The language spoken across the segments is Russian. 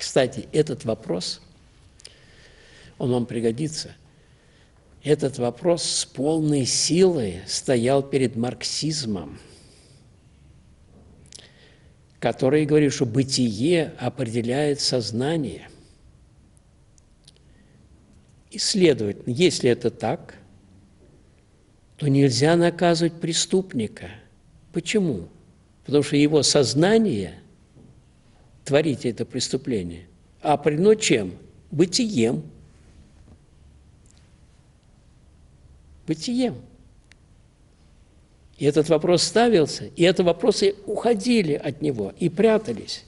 Кстати, этот вопрос, он вам пригодится. Этот вопрос с полной силой стоял перед марксизмом, который говорит, что бытие определяет сознание. И, следовательно, если это так, то нельзя наказывать преступника. Почему? Потому что его сознание, творить это преступление, определено чем? Бытием. Бытием. И этот вопрос ставился, и эти вопросы уходили от него и прятались.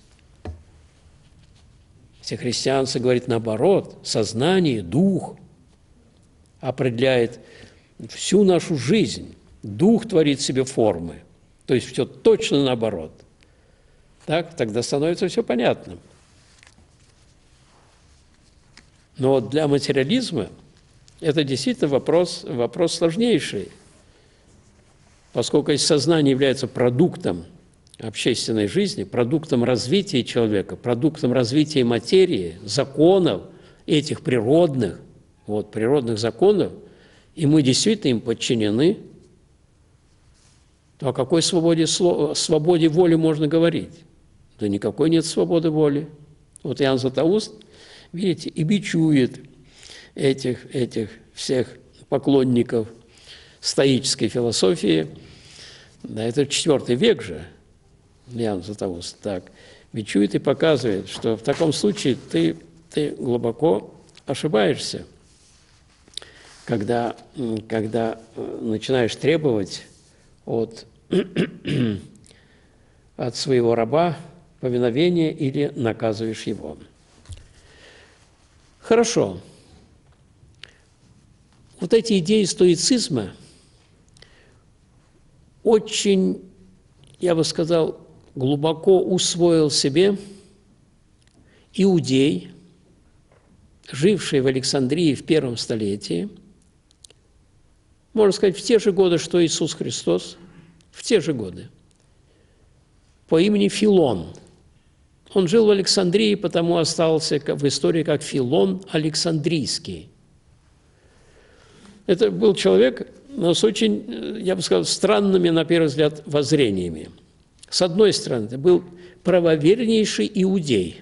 Все христианство говорит наоборот, сознание, дух определяет всю нашу жизнь. Дух творит себе формы. То есть все точно наоборот. Так, тогда становится все понятным. Но для материализма это действительно вопрос сложнейший. Поскольку если сознание является продуктом общественной жизни, продуктом развития человека, продуктом развития материи, законов этих природных, природных законов, и мы действительно им подчинены, то о какой свободе воли можно говорить? Да никакой нет свободы воли. Вот Иоанн Златоуст, видите, и бичует этих всех поклонников стоической философии. Да, это IV век же, Иоанн Златоуст, так, бичует и показывает, что в таком случае ты глубоко ошибаешься, когда начинаешь требовать от своего раба повиновения или наказываешь его. Хорошо. Вот эти идеи стоицизма очень, я бы сказал, глубоко усвоил себе иудей, живший в Александрии в первом столетии, можно сказать, в те же годы, что Иисус Христос, в те же годы, по имени Филон. Он жил в Александрии, потому остался в истории как Филон Александрийский. Это был человек, но с очень, я бы сказал, странными, на первый взгляд, воззрениями. С одной стороны, это был правовернейший иудей.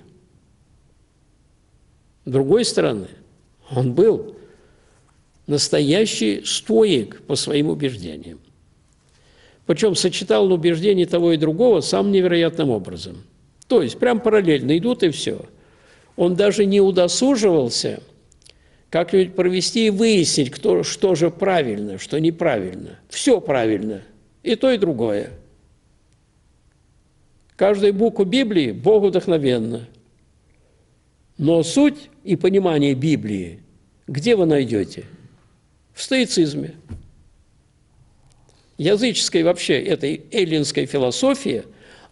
С другой стороны, он был настоящий стоик по своим убеждениям. Причем сочетал он убеждения того и другого самым невероятным образом. То есть прям параллельно идут и все. Он даже не удосуживался как-нибудь провести и выяснить, что же правильно, что неправильно. Все правильно, и то, и другое. Каждая буква Библии Богу вдохновенна. Но суть и понимание Библии где вы найдете? В стоицизме. Языческая вообще, этой эллинской философии,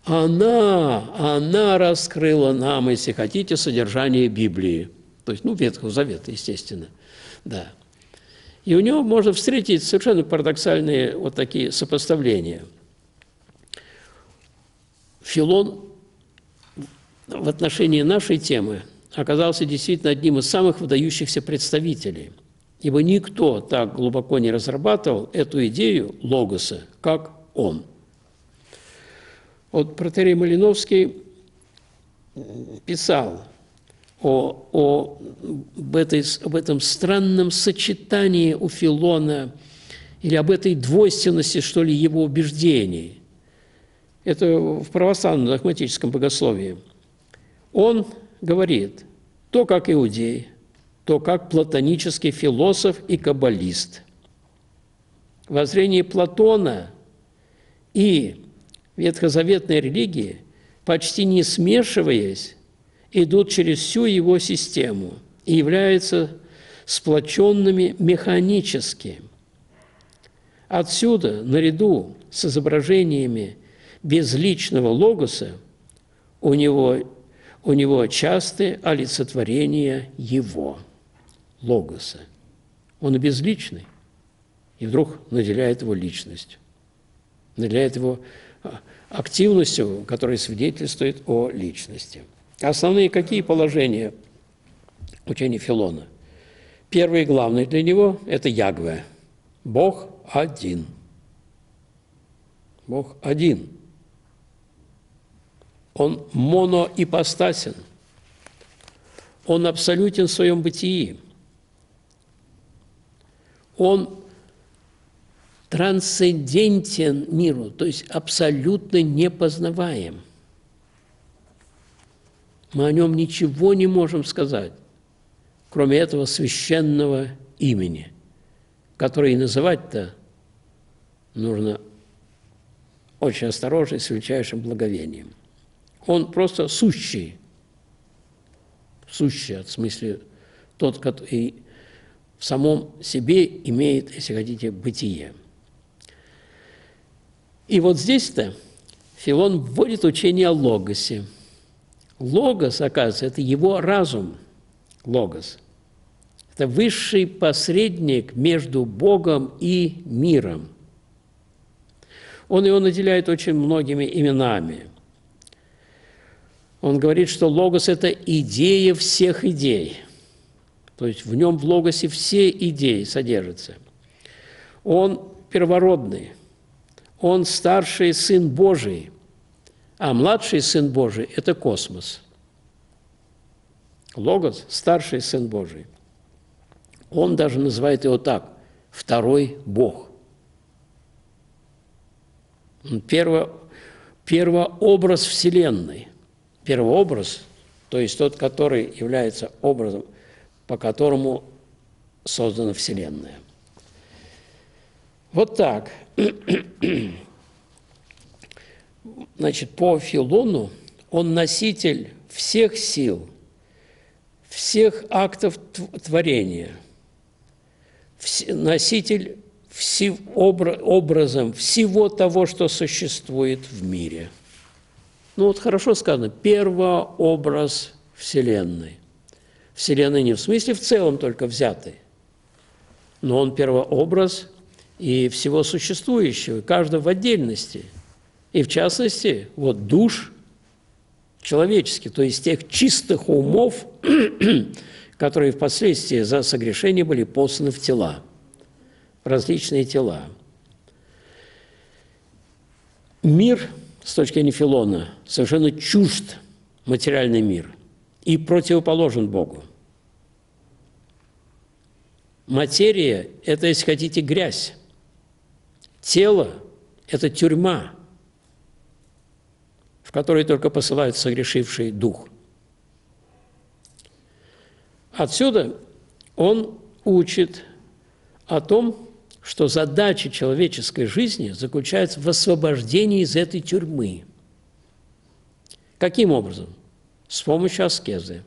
она раскрыла нам, если хотите, содержание Библии. То есть, Ветхого Завета, естественно. Да. И у него можно встретить совершенно парадоксальные вот такие сопоставления. Филон в отношении нашей темы оказался действительно одним из самых выдающихся представителей, ибо никто так глубоко не разрабатывал эту идею логоса, как он. Вот протоиерей Малиновский писал об этом странном сочетании у Филона или об этой двойственности, что ли, его убеждений. Это в православном догматическом богословии. Он говорит, то как иудей, то как платонический философ и каббалист. Воззрение Платона и ветхозаветной религии, почти не смешиваясь, идут через всю его систему и являются сплоченными механически. Отсюда, наряду с изображениями безличного логоса, у него частые олицетворения его, логоса. Он безличный, и вдруг наделяет его личностью, наделяет его активностью, которая свидетельствует о личности. Основные какие положения учения Филона? Первый и главный для него – это Ягве. Бог один. Бог один. Он моноипостасен. Он абсолютен в своем бытии. Он трансцендентен миру, то есть абсолютно непознаваем. Мы о нем ничего не можем сказать, кроме этого священного имени, которое и называть-то нужно очень осторожно и с величайшим благовением. Он просто сущий, в смысле тот, который в самом себе имеет, если хотите, бытие. И вот здесь-то Филон вводит учение о логосе. Логос, оказывается, это его разум, логос. Это высший посредник между Богом и миром. Он его наделяет очень многими именами. Он говорит, что логос – это идея всех идей. То есть в нем, в логосе, все идеи содержатся. Он первородный, он старший Сын Божий, а младший Сын Божий – это космос. Логос – старший Сын Божий. Он даже называет его так – второй Бог. Первообраз Вселенной. Первообраз, то есть тот, который является образом, по которому создана Вселенная. Вот так. Значит, по Филону он носитель всех сил, всех актов творения, носитель образом всего того, что существует в мире. Ну вот хорошо сказано, первообраз Вселенной. Вселенной не в смысле в целом только взятый, но он первообраз и всего существующего, каждого в отдельности. И в частности, вот душ человеческих, то есть тех чистых умов, которые впоследствии за согрешение были посланы в тела, в различные тела. Мир, с точки зрения Филона, совершенно чужд, материальный мир, и противоположен Богу. Материя – это, если хотите, грязь. Тело – это тюрьма, в которой только посылает согрешивший дух. Отсюда он учит о том, что задача человеческой жизни заключается в освобождении из этой тюрьмы. Каким образом? С помощью аскезы.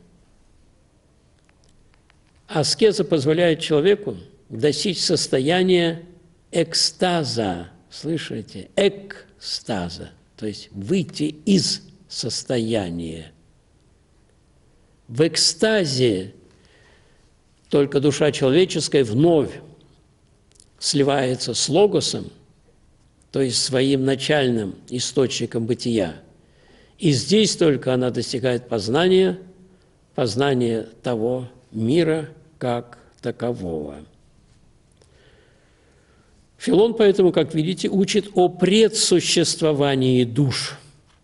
Аскеза позволяет человеку достичь состояния экстаза. Слышите? Экстаза. То есть выйти из состояния. В экстазе только душа человеческая вновь сливается с логосом, то есть своим начальным источником бытия. И здесь только она достигает познания того мира как такового. Филон поэтому, как видите, учит о предсуществовании душ,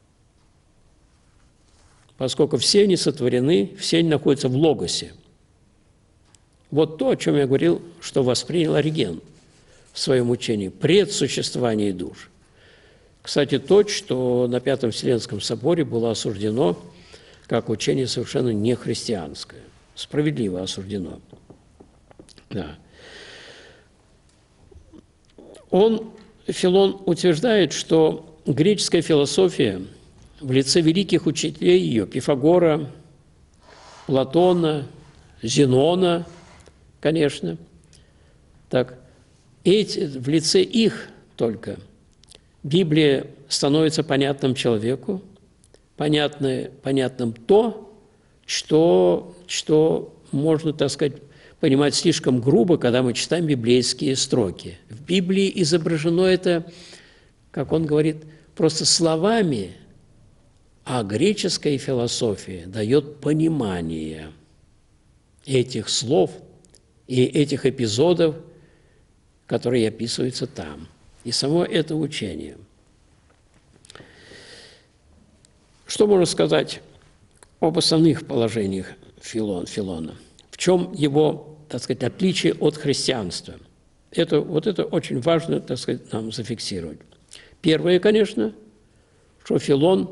поскольку все они сотворены, все они находятся в логосе. Вот то, о чем я говорил, что воспринял Ориген в своем учении, предсуществование душ. Кстати, то, что на Пятом Вселенском соборе было осуждено как учение совершенно нехристианское, справедливо осуждено. Да. Филон утверждает, что греческая философия в лице великих учителей ее, Пифагора, Платона, Зенона, конечно, так, в лице их только Библия становится понятным человеку, понятным то, что можно, так сказать, понимать слишком грубо, когда мы читаем библейские строки. В Библии изображено это, как он говорит, просто словами, А греческая философия дает понимание этих слов и этих эпизодов, которые описываются там. И само это учение. Что можно сказать об основных положениях Филона? В чем его, так сказать, отличие от христианства? Это очень важно, так сказать, нам зафиксировать. Первое, конечно, что Филон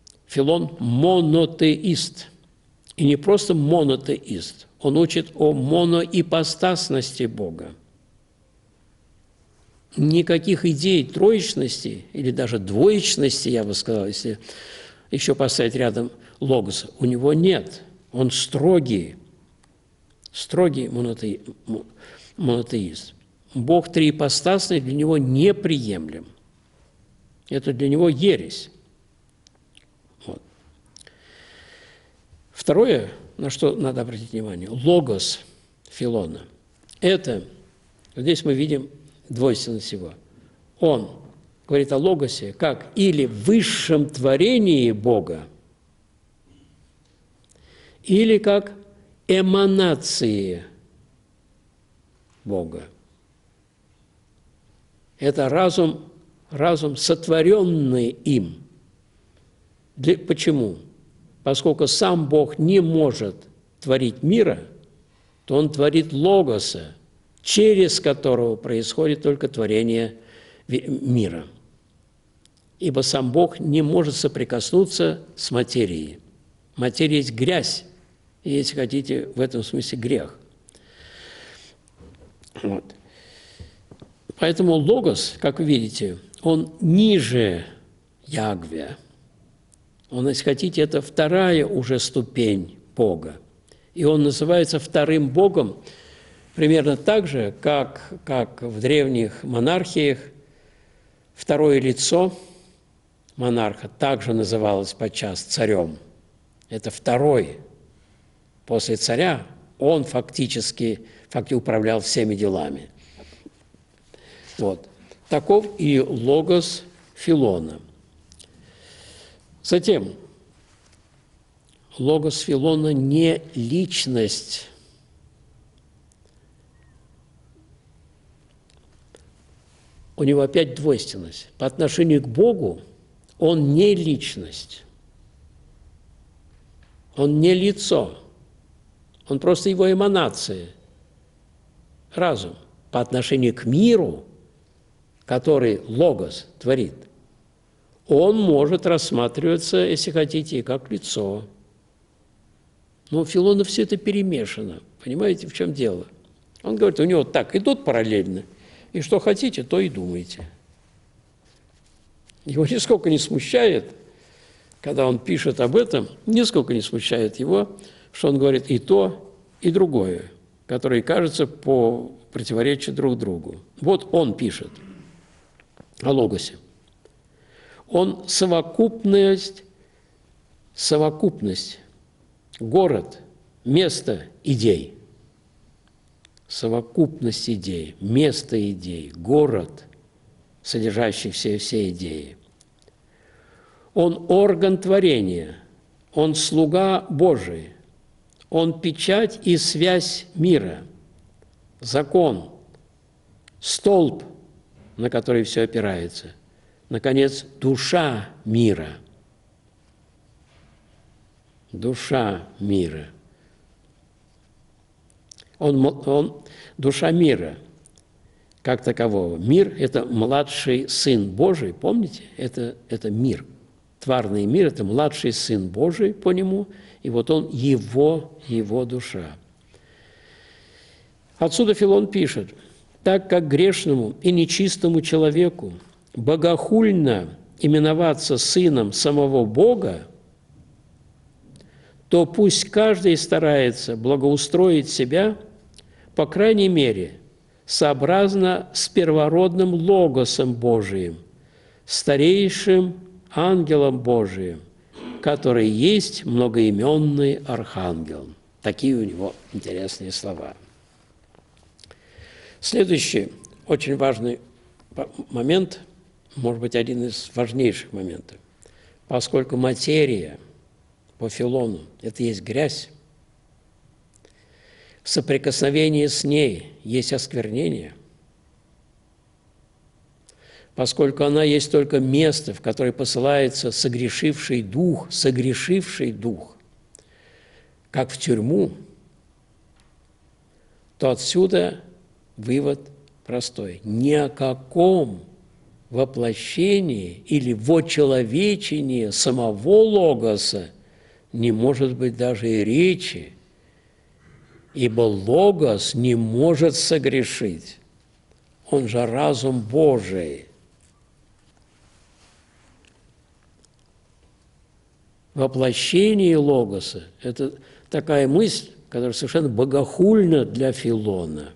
монотеист. И не просто монотеист. Он учит о моноипостасности Бога. Никаких идей троечности или даже двоечности, я бы сказал, если еще поставить рядом логос, у него нет. Он строгий монотеист. Бог триипостасный для него неприемлем. Это для него ересь. Вот. Второе, на что надо обратить внимание, логос Филона. Это, здесь мы видим двойственность его. Он говорит о логосе как или высшем творении Бога, или как эманации Бога. Это разум, сотворенный им. Почему? Поскольку сам Бог не может творить мира, то Он творит логоса, через которого происходит только творение мира. Ибо сам Бог не может соприкоснуться с материей. Материя есть грязь, и, если хотите, в этом смысле грех. Вот. Поэтому логос, как вы видите, он ниже Ягве. Он, если хотите, это вторая уже ступень Бога. И он называется вторым Богом примерно так же, как в древних монархиях второе лицо монарха также называлось подчас царем. Это второй. После царя он фактически управлял всеми делами. Вот. Таков и логос Филона. Затем, логос Филона не личность. У него опять двойственность. По отношению к Богу он не личность. Он не лицо. Он просто его эманация. Разум. По отношению к миру, который логос творит, он может рассматриваться, если хотите, как лицо. Но у Филона все это перемешано. Понимаете, в чем дело? Он говорит, у него так идут параллельно, и что хотите, то и думайте. Его нисколько не смущает, когда он пишет об этом, нисколько не смущает его, что он говорит и то, и другое, которые кажутся по противоречию друг другу. Вот он пишет о логосе. Он совокупность, город, место идей. Совокупность идей, место идей, город, содержащий все идеи. Он орган творения, он слуга Божий, он печать и связь мира, закон, столб, на который все опирается. Наконец, душа мира. Душа мира. Он душа мира как такового. Мир – это младший сын Божий, помните? Это мир. Тварный мир – это младший сын Божий по нему, и вот он его душа. Отсюда Филон пишет, так как грешному и нечистому человеку богохульно именоваться сыном самого Бога, то пусть каждый старается благоустроить себя, по крайней мере, сообразно с первородным логосом Божиим, старейшим ангелом Божиим, который есть многоименный архангел. Такие у него интересные слова. Следующий очень важный момент, может быть, один из важнейших моментов. поскольку материя по Филону – это есть грязь, в соприкосновении с ней есть осквернение, поскольку она есть только место, в которое посылается согрешивший дух, как в тюрьму, то отсюда вывод простой. Ни о каком воплощении или вочеловечении самого Логоса не может быть даже и речи, ибо Логос не может согрешить. Он же разум Божий. Воплощение Логоса – это такая мысль, которая совершенно богохульна для Филона.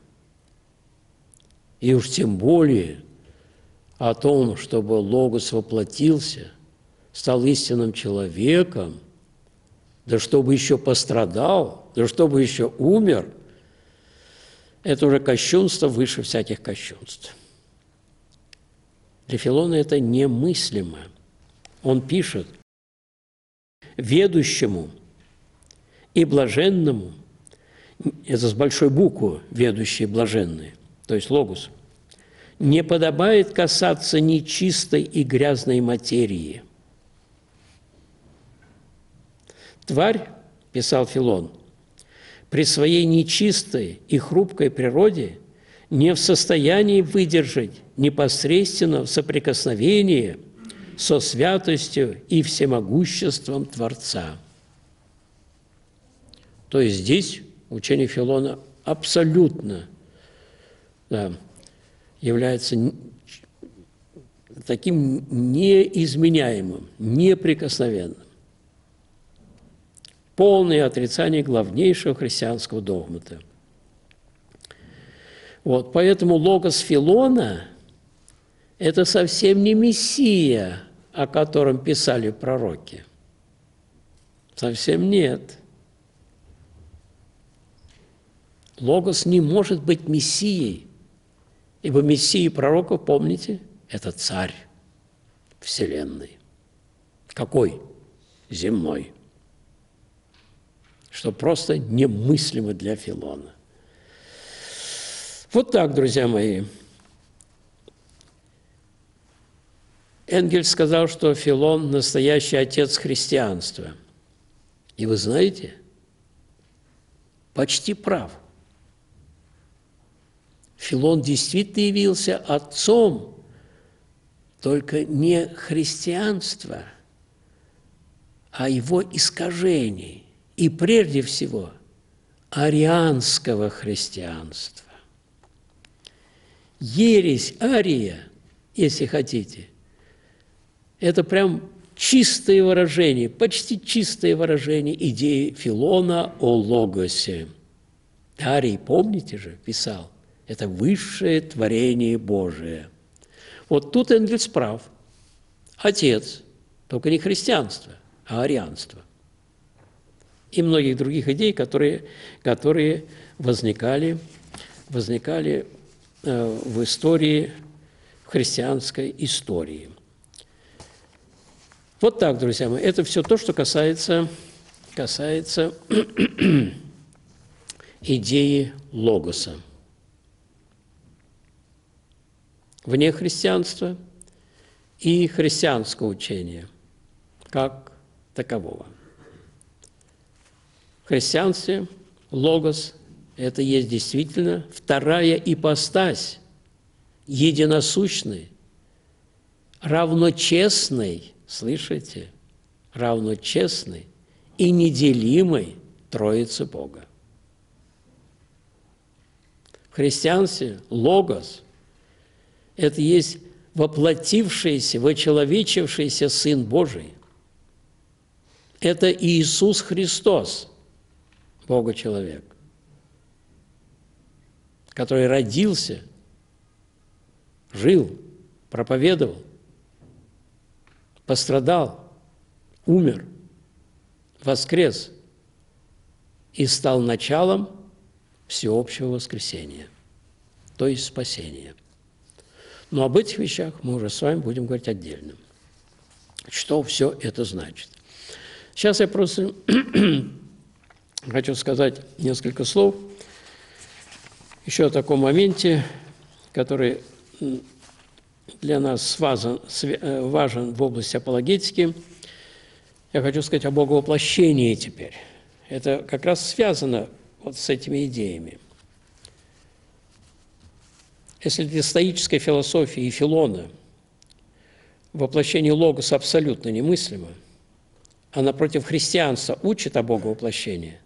И уж тем более о том, чтобы Логос воплотился, стал истинным человеком, да чтобы еще пострадал, да чтобы еще умер, это уже кощунство выше всяких кощунств. Для Филона это немыслимо. Он пишет: «Ведущему и блаженному», это с большой буквы «ведущие блаженные», то есть Логос, «не подобает касаться нечистой и грязной материи». Тварь, писал Филон, при своей нечистой и хрупкой природе не в состоянии выдержать непосредственно соприкосновение со святостью и всемогуществом Творца. То есть здесь учение Филона абсолютно является таким неизменяемым, неприкосновенным. Полное отрицание главнейшего христианского догмата. Вот, поэтому Логос Филона – это совсем не Мессия, о котором писали пророки. Совсем нет. Логос не может быть Мессией, ибо Мессия пророков, помните, это царь вселенной. Какой? Земной. Что просто немыслимо для Филона. Вот так, друзья мои. Энгельс сказал, что Филон – настоящий отец христианства. И вы знаете, почти прав. Филон действительно явился отцом, только не христианства, а его искажений. И прежде всего арианского христианства. Ересь Ария, если хотите, это прям чистое выражение, почти чистое выражение идеи Филона о Логосе. Арий, помните же, писал, это высшее творение Божие. Вот тут Энгельс прав. Отец, только не христианство, а арианство. И многих других идей, которые возникали в истории, в христианской истории. Вот так, друзья мои, это все то, что касается идеи Логоса. Вне христианства и христианского учения как такового. В христианстве Логос – это есть действительно вторая ипостась, единосущный, равночестный, слышите, равночестный и неделимой Троицы Бога. В христианстве Логос – это есть воплотившийся, вочеловечившийся Сын Божий. Это Иисус Христос, Бога-человек, который родился, жил, проповедовал, пострадал, умер, воскрес и стал началом всеобщего воскресения, то есть спасения. Но об этих вещах мы уже с вами будем говорить отдельно. что все это значит. Сейчас я просто хочу сказать несколько слов еще о таком моменте, который для нас важен в области апологетики. Я хочу сказать о боговоплощении теперь. Это как раз связано вот с этими идеями. Если для стоической философии и Филона воплощение логоса абсолютно немыслимо, а напротив христианства учит о боговоплощении,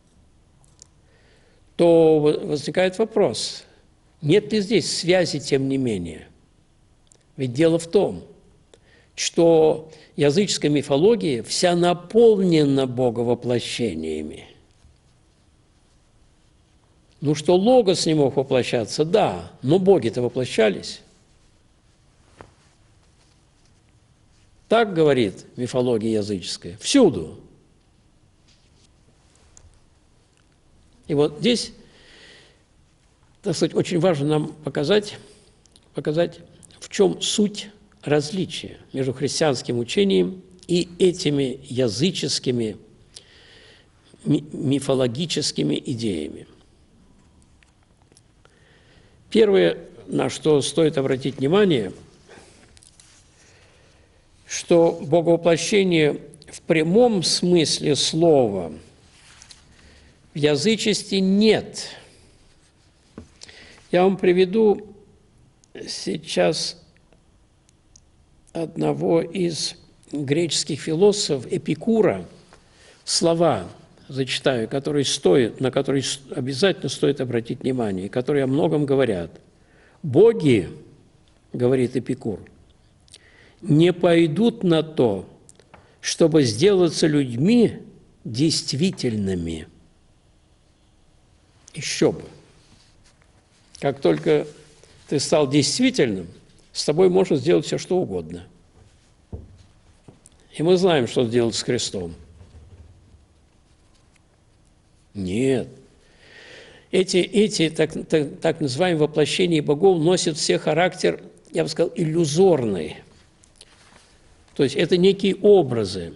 то возникает вопрос, нет ли здесь связи тем не менее? Ведь дело в том, что языческая мифология вся наполнена боговоплощениями. Ну, что логос не мог воплощаться, да, но боги-то воплощались. Так говорит мифология языческая, всюду. И вот здесь, так сказать, очень важно нам показать, в чем суть различия между христианским учением и этими языческими мифологическими идеями. Первое, на что стоит обратить внимание, что боговоплощение в прямом смысле слова в язычестве нет. Я вам приведу сейчас одного из греческих философов, Эпикура, слова зачитаю, на которые обязательно стоит обратить внимание, которые о многом говорят. «Боги, — говорит Эпикур, — не пойдут на то, чтобы сделаться людьми действительными». Еще бы. Как только ты стал действительным, с тобой можно сделать все, что угодно. И мы знаем, что сделать с Христом. Нет. Эти так называемые воплощения богов носят все характер, я бы сказал, иллюзорный. То есть это некие образы.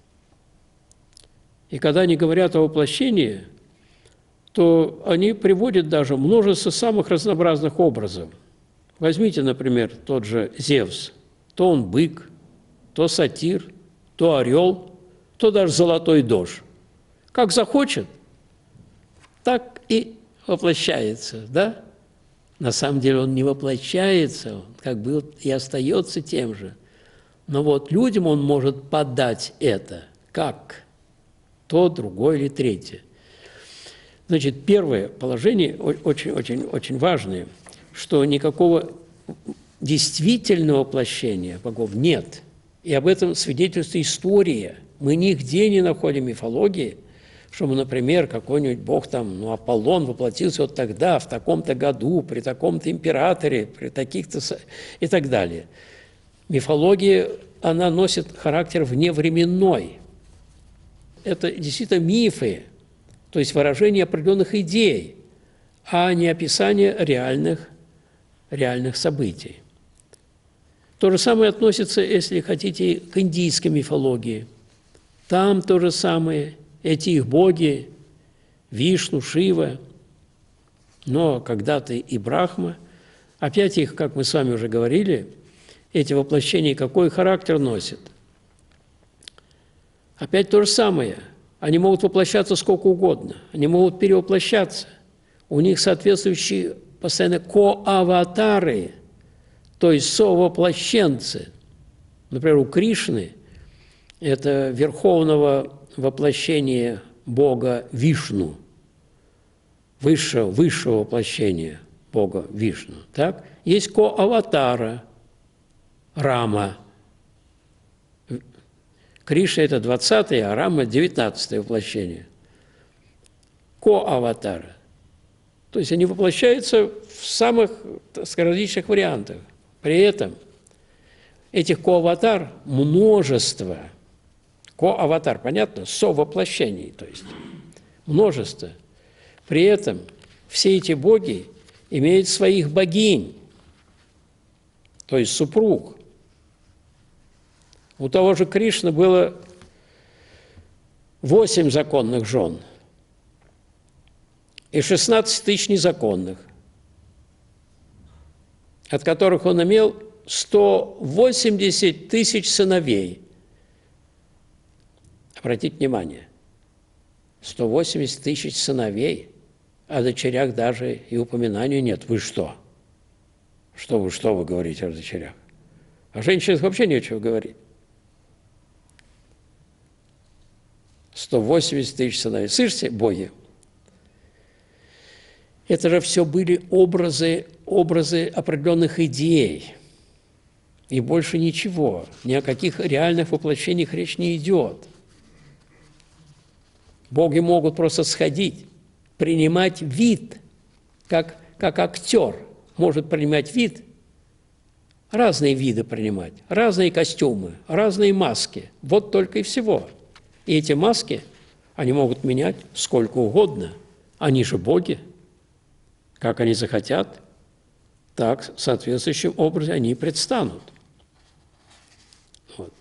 И когда они говорят о воплощении, то они приводят даже множество самых разнообразных образов. Возьмите, например, тот же Зевс. То он бык, то сатир, то орел, то даже золотой дождь. Как захочет, так и воплощается, да? На самом деле он не воплощается, он как бы и остается тем же. Но вот людям он может подать это, как то, другое или третье. Значит, первое положение очень важное, что никакого действительного воплощения богов нет. И об этом свидетельствует история. Мы нигде не находим мифологии, чтобы, например, какой-нибудь бог там, Аполлон воплотился вот тогда, в таком-то году, при таком-то императоре, при таких-то и так далее. Мифология, она носит характер вневременной. Это действительно мифы, то есть выражение определенных идей, а не описание реальных событий. То же самое относится, если хотите, к индийской мифологии. Там то же самое, эти их боги, Вишну, Шива, но когда-то и Брахма, опять их, как мы с вами уже говорили, эти воплощения какой характер носят? Опять то же самое. Они могут воплощаться сколько угодно, они могут перевоплощаться. У них соответствующие постоянно коаватары, то есть совоплощенцы. Например, у Кришны это верховного воплощения Бога Вишну, высшего воплощения Бога Вишну. Так? Есть коаватара Рама. Кришна – это 20-е, а Рама – 19-е воплощение. Коаватара. То есть они воплощаются в самых, так сказать, различных вариантах. При этом этих коаватар множество. Коаватар, понятно? Совоплощений, то есть множество. При этом все эти боги имеют своих богинь, то есть супруг. У того же Кришны было 8 законных жен и 16 тысяч незаконных, от которых он имел 180 тысяч сыновей. Обратите внимание, 180 тысяч сыновей, о дочерях даже и упоминания нет. Вы что? Что вы говорите о дочерях? О женщинах вообще нечего говорить. 180 тысяч сыновей. Слышите, боги? Это же все были образы определенных идей. И больше ничего. Ни о каких реальных воплощениях речь не идет. Боги могут просто сходить, принимать вид, как актер может принимать вид, разные виды принимать, разные костюмы, разные маски. Вот только и всего. И эти маски, они могут менять сколько угодно. Они же боги. Как они захотят, так соответствующим образом они предстанут. Вот.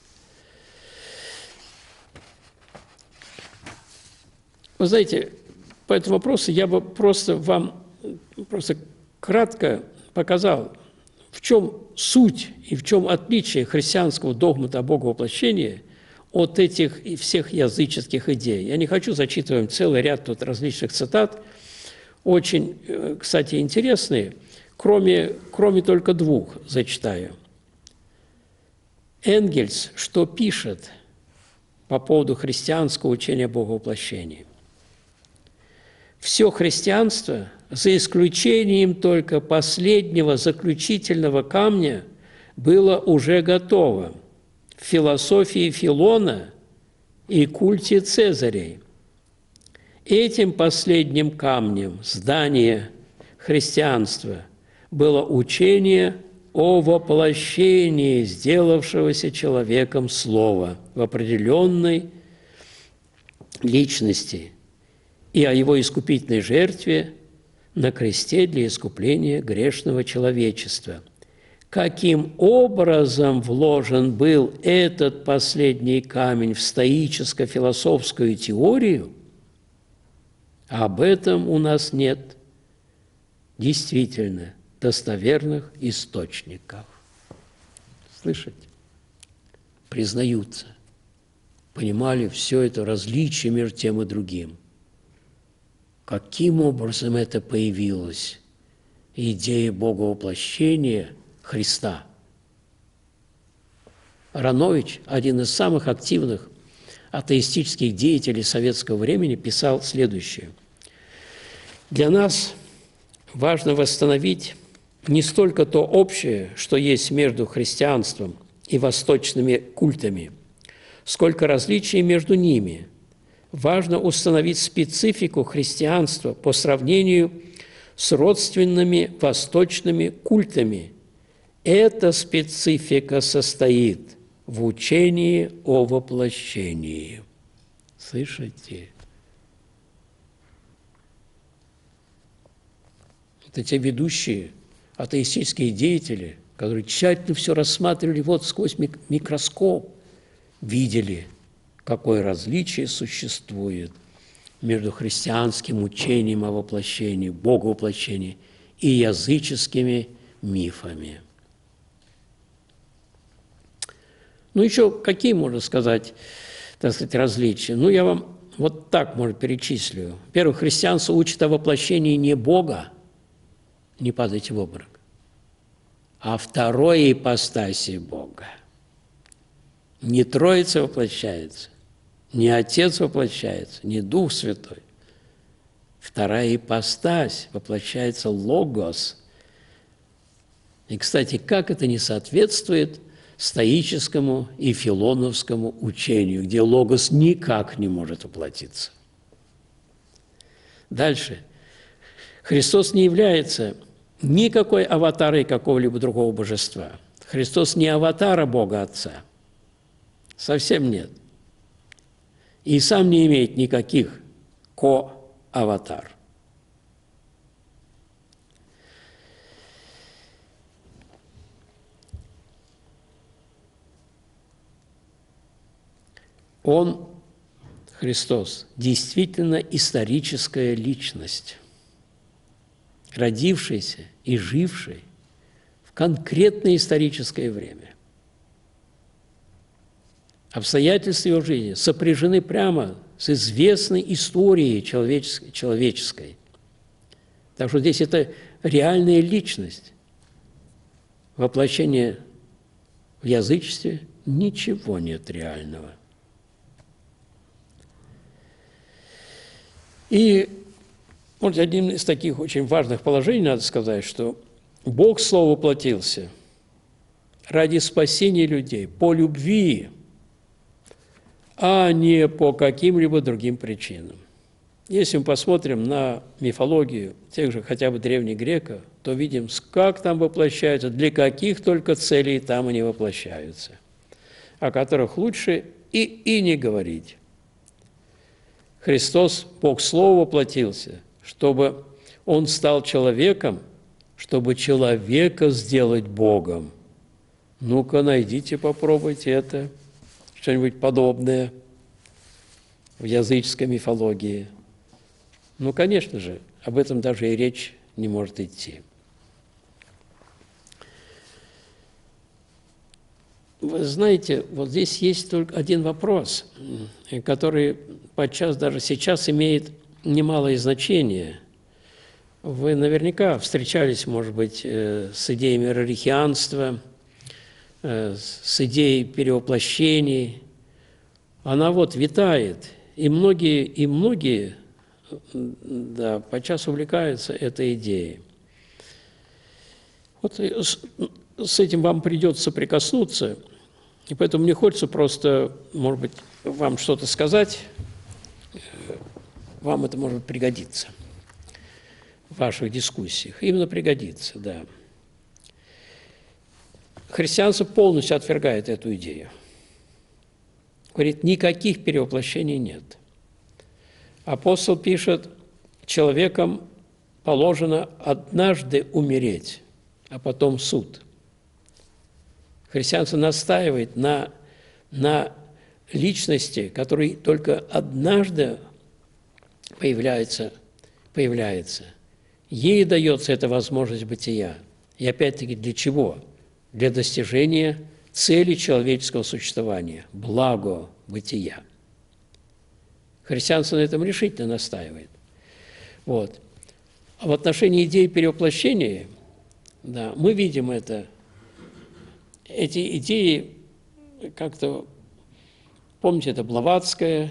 Вы знаете, по этому вопросу я бы вам кратко показал, в чем суть и в чем отличие христианского догмата о Боговоплощении от этих и всех языческих идей. Я не хочу зачитывать целый ряд тут различных цитат, очень, кстати, интересные, кроме только двух зачитаю. Энгельс что пишет по поводу христианского учения о Боговоплощении? Все христианство, за исключением только последнего заключительного камня, было уже готово в философии Филона и культе Цезарей. Этим последним камнем здания христианства было учение о воплощении сделавшегося человеком слова в определенной личности и о его искупительной жертве на кресте для искупления грешного человечества. Каким образом вложен был этот последний камень в стоическо-философскую теорию, об этом у нас нет действительно достоверных источников. Слышите? Признаются, понимали все это различие между тем и другим. Каким образом это появилось? Идея Боговоплощения Христа. Аронович, один из самых активных атеистических деятелей советского времени, писал следующее. Для нас важно восстановить не столько то общее, что есть между христианством и восточными культами, сколько различий между ними. Важно установить специфику христианства по сравнению с родственными восточными культами. Эта специфика состоит в учении о воплощении. Слышите? Вот эти ведущие атеистические деятели, которые тщательно все рассматривали вот сквозь микроскоп, видели, какое различие существует между христианским учением о воплощении, Боговоплощении и языческими мифами. Ну, еще какие, можно сказать, так сказать, различия? Ну, я вам вот так, может, перечислю. Во-первых, христианство учит о воплощении не Бога, не падайте в обморок, а второй ипостаси Бога. Не Троица воплощается, не Отец воплощается, не Дух Святой. Вторая ипостась воплощается Логос. И, кстати, как это не соответствует стоическому и филоновскому учению, где Логос никак не может воплотиться. Дальше. Христос не является никакой аватарой какого-либо другого божества. Христос не аватара Бога Отца. Совсем нет. И сам не имеет никаких ко-аватар. Он, Христос, действительно историческая личность, родившийся и живший в конкретное историческое время. Обстоятельства его жизни сопряжены прямо с известной историей человеческой. Так что здесь это реальная личность. Воплощение в язычестве ничего нет реального. И вот одним из таких очень важных положений, надо сказать, что Бог Слово воплотился ради спасения людей, по любви, а не по каким-либо другим причинам. Если мы посмотрим на мифологию тех же хотя бы древних греков, то видим, как там воплощаются, для каких только целей там они воплощаются, о которых лучше и не говорить. Христос, Бог Слово, воплотился, чтобы Он стал человеком, чтобы человека сделать Богом. Ну-ка, найдите, попробуйте это, что-нибудь подобное в языческой мифологии. Ну, конечно же, об этом даже и речь не может идти. Вы знаете, вот здесь есть только один вопрос, который подчас даже сейчас имеет немалое значение. Вы наверняка встречались, может быть, с идеями рерихианства, с идеей перевоплощений. Она вот витает, и многие да, подчас увлекаются этой идеей. Вот с этим вам придется соприкоснуться, и поэтому мне хочется просто, может быть, вам что-то сказать, вам это, может быть, пригодится в ваших дискуссиях. Именно пригодится, да. Христианство полностью отвергает эту идею. Говорит, никаких перевоплощений нет. Апостол пишет, человеком положено однажды умереть, а потом суд. Христианство настаивает на личности, который только однажды появляется. Ей дается эта возможность бытия. И опять-таки для чего? Для достижения цели человеческого существования – благо бытия. Христианство на этом решительно настаивает. Вот. А в отношении идеи перевоплощения, да, мы видим это. Эти идеи как-то, помните, это Блаватская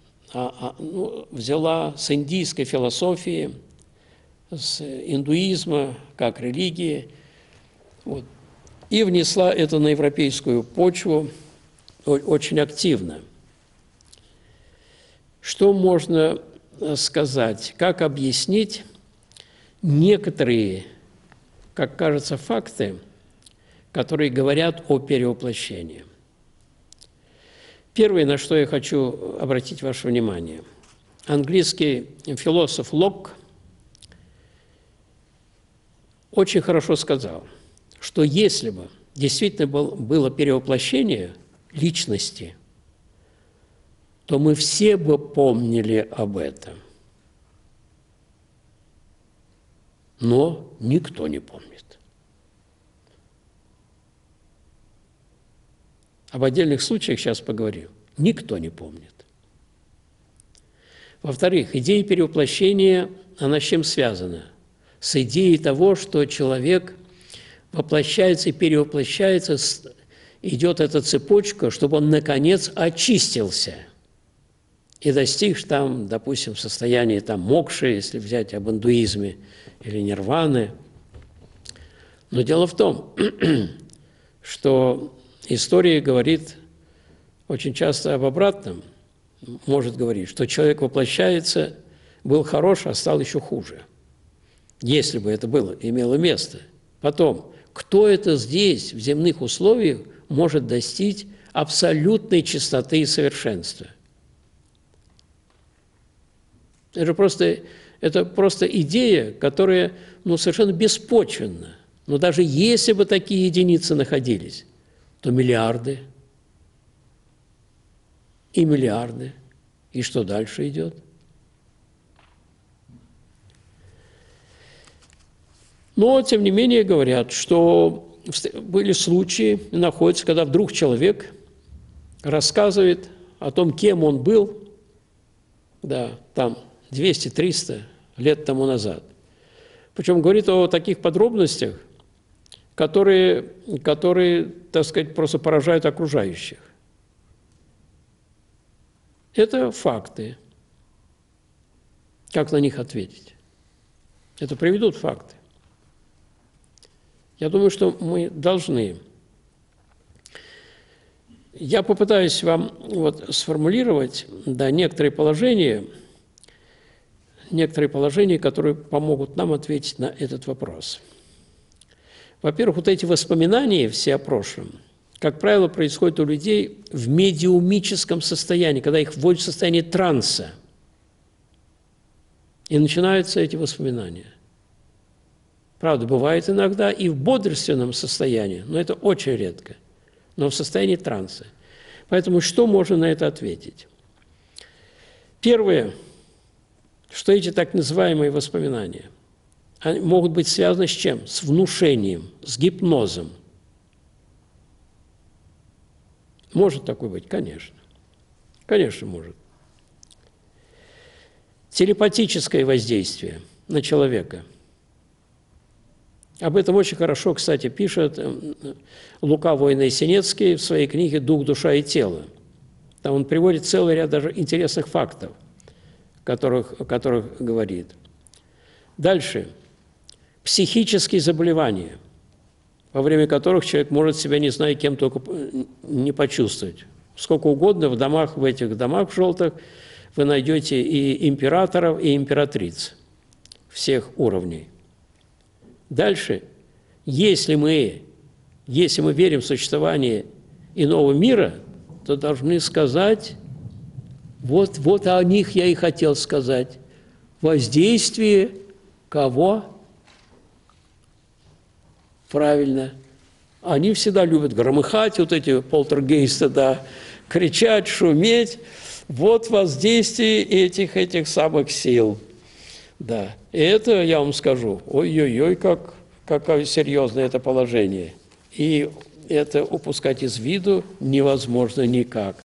взяла с индийской философии, с индуизма, как религии, вот, и внесла это на европейскую почву очень активно. Что можно сказать? Как объяснить некоторые, как кажется, факты, которые говорят о перевоплощении? Первое, на что я хочу обратить ваше внимание. Английский философ Локк очень хорошо сказал, что если бы действительно было перевоплощение личности, то мы все бы помнили об этом. Но никто не помнит. Об отдельных случаях сейчас поговорю. Никто не помнит. Во-вторых, идея перевоплощения, она с чем связана? С идеей того, что человек воплощается и перевоплощается, идет эта цепочка, чтобы он, наконец, очистился и достиг там, допустим, состояния там мокши, если взять об индуизме, или нирваны. Но дело в том, что история говорит очень часто об обратном, может говорить, что человек воплощается, был хорош, а стал еще хуже. Если бы это имело место. Потом, кто это здесь, в земных условиях, может достичь абсолютной чистоты и совершенства? Это просто идея, которая совершенно беспочвенна. Но даже если бы такие единицы находились, то миллиарды. и миллиарды. И что дальше идет? Но, тем не менее, говорят, что были случаи, находятся, когда вдруг человек рассказывает о том, кем он был, да, там, 200-300 лет тому назад. Причем говорит о таких подробностях, которые, так сказать, просто поражают окружающих. Это факты. Как на них ответить? Это приведут факты. Я думаю, что мы должны. Я попытаюсь вам вот сформулировать, да, некоторые положения, которые помогут нам ответить на этот вопрос. Во-первых, вот эти воспоминания все о прошлом, как правило, происходят у людей в медиумическом состоянии, когда их вводят в состояние транса. И начинаются эти воспоминания. Правда, бывает иногда и в бодрственном состоянии, но это очень редко, но в состоянии транса. Поэтому что можно на это ответить? Первое, что эти так называемые воспоминания они могут быть связаны с чем? С внушением, с гипнозом. Может такое быть? Конечно. Конечно, может. Телепатическое воздействие на человека. Об этом очень хорошо, кстати, пишет Лука Воинный-Сенецкий в своей книге «Дух, душа и тело». Там он приводит целый ряд даже интересных фактов, о которых говорит. Дальше. Психические заболевания, во время которых человек может себя, не знаю, кем только не почувствовать. Сколько угодно в этих домах желтых вы найдете и императоров, и императриц всех уровней. Дальше. Если мы верим в существование иного мира, то должны сказать, вот о них я и хотел сказать, воздействие кого? Правильно. Они всегда любят громыхать, вот эти полтергейсты, да, кричать, шуметь. Вот воздействие этих самых сил. Да. И это, я вам скажу, ой-ой-ой, какое серьезное это положение. И это упускать из виду невозможно никак.